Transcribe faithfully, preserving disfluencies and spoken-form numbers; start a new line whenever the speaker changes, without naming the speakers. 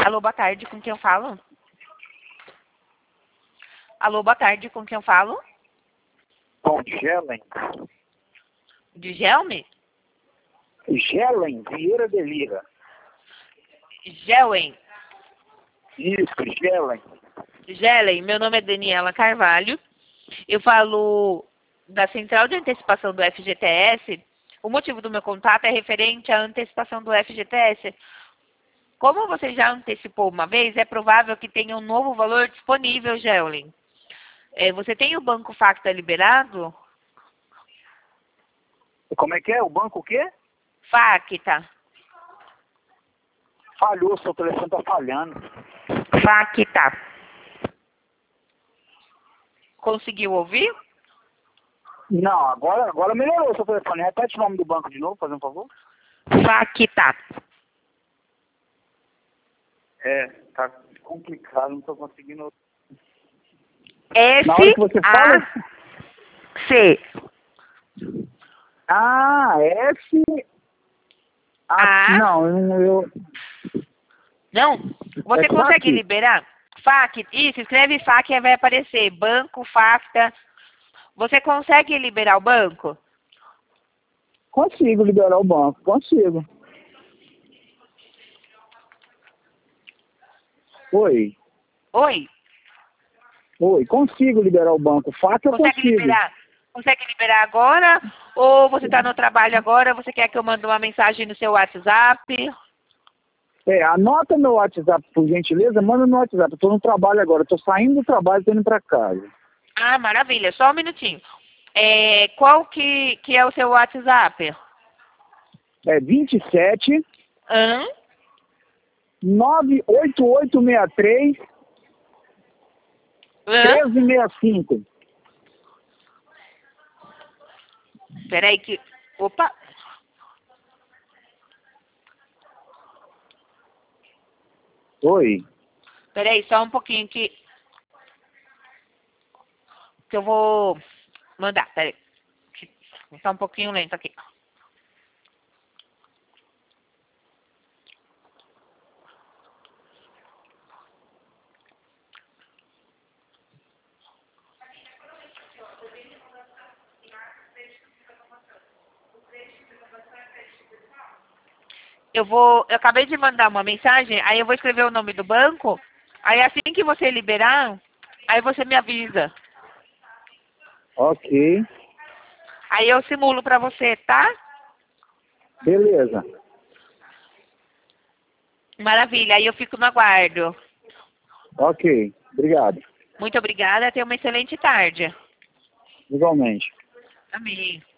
Alô, boa tarde, com quem eu falo? Alô, boa tarde, com quem eu falo?
Com Gelen.
De Gelme?
Gelen Vieira de Lira.
Gelen.
Isso, Gelen.
Gelen, meu nome é Daniela Carvalho. Eu falo da Central de Antecipação do F G T S. O motivo do meu contato é referente à antecipação do F G T S. Como você já antecipou uma vez, é provável que tenha um novo valor disponível, Gelen. É, você tem o Banco Facta liberado?
Como é que é? O banco o quê?
Facta.
Falhou, seu telefone tá falhando.
Facta. Conseguiu ouvir?
Não, agora, agora melhorou seu telefone. Repete o nome do banco de novo, fazendo um favor.
Facta.
É, tá complicado, não tô conseguindo.
S
Na hora que você fala...
A C.
Ah, F... Ah,
A.
não, eu... eu...
Não? Você
É
consegue
FAC?
liberar? Fac. Isso, escreve Fac e vai aparecer. Banco, Facta. Você consegue liberar o banco?
Consigo liberar o banco, consigo. Oi.
Oi?
Oi, consigo liberar o banco. Fac eu
Consegue
consigo.
liberar? Consegue liberar agora? Ou você está no trabalho agora? Você quer que eu mande uma mensagem no seu WhatsApp?
É, anota meu WhatsApp, por gentileza, manda no WhatsApp. Eu tô no trabalho agora, eu tô saindo do trabalho e tô indo pra casa.
Ah, maravilha. Só um minutinho. É, qual que, que é o seu WhatsApp?
É vinte e sete,
Hã?
nove oito oito seis três,
Hã?
treze sessenta e cinco.
Peraí que... Opa!
Oi.
Peraí, só um pouquinho que... Que eu vou mandar. Peraí. Só um pouquinho lento aqui. Eu vou... Eu acabei de mandar uma mensagem, aí eu vou escrever o nome do banco. Aí assim que você liberar, aí você me avisa.
Ok.
Aí eu simulo pra você, tá?
Beleza.
Maravilha, aí eu fico no aguardo.
Ok. Obrigado.
Muito obrigada, tenha uma excelente tarde.
Igualmente.
Amém.